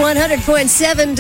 100.7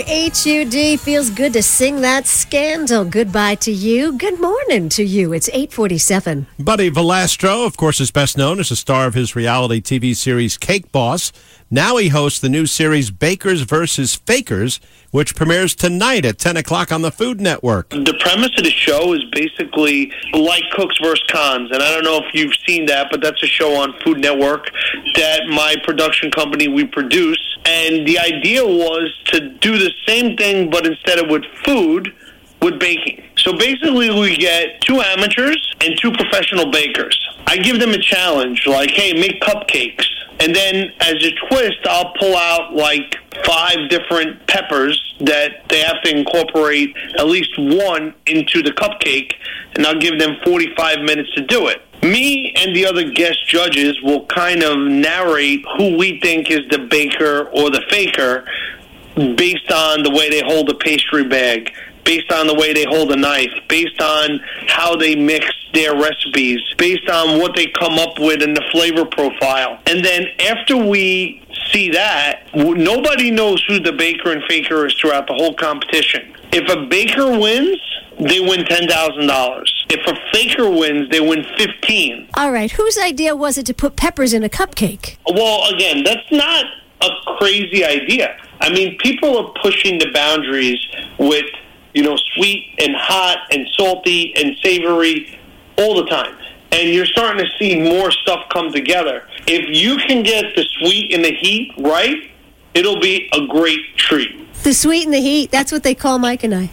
WHUD. Feels good to sing that scandal goodbye to you. Good morning to you. It's 8:47. Buddy Valastro, of course, is best known as the star of his reality TV series Cake Boss. Now he hosts the new series Bakers vs. Fakers, which premieres tonight at 10 o'clock on the Food Network. The premise of the show is basically like Cooks vs. Cons, and I don't know if you've seen that, but that's a show on Food Network that my production company, we produce. And the idea was to do the same thing, but instead of with food, with baking. So basically we get two amateurs and two professional bakers. I give them a challenge, like, hey, make cupcakes. And then as a twist, I'll pull out like 5 different peppers that they have to incorporate at least one into the cupcake, and I'll give them 45 minutes to do it. Me and the other guest judges will kind of narrate who we think is the baker or the faker based on the way they hold a pastry bag, based on the way they hold a knife, based on how they mix their recipes, based on what they come up with in the flavor profile. And then after we see that, nobody knows who the baker and faker is throughout the whole competition. If a baker wins, they win $10,000. If a faker wins, they win $15,000. All right. Whose idea was it to put peppers in a cupcake? Well, again, that's not a crazy idea. I mean, people are pushing the boundaries with, sweet and hot and salty and savory all the time. And you're starting to see more stuff come together. If you can get the sweet and the heat right, it'll be a great treat. The sweet and the heat. That's what they call Mike and I.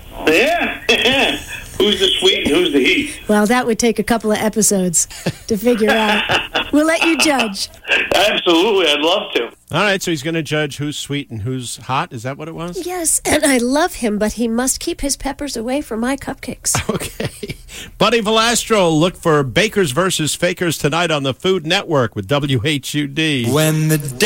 Yeah. Who's the sweet and who's the heat? Well, that would take a couple of episodes to figure out. We'll let you judge. Absolutely. I'd love to. All right, so he's going to judge who's sweet and who's hot. Is that what it was? Yes, and I love him, but he must keep his peppers away from my cupcakes. Okay. Buddy Valastro, look for Bakers vs. Fakers tonight on the Food Network with WHUD. When the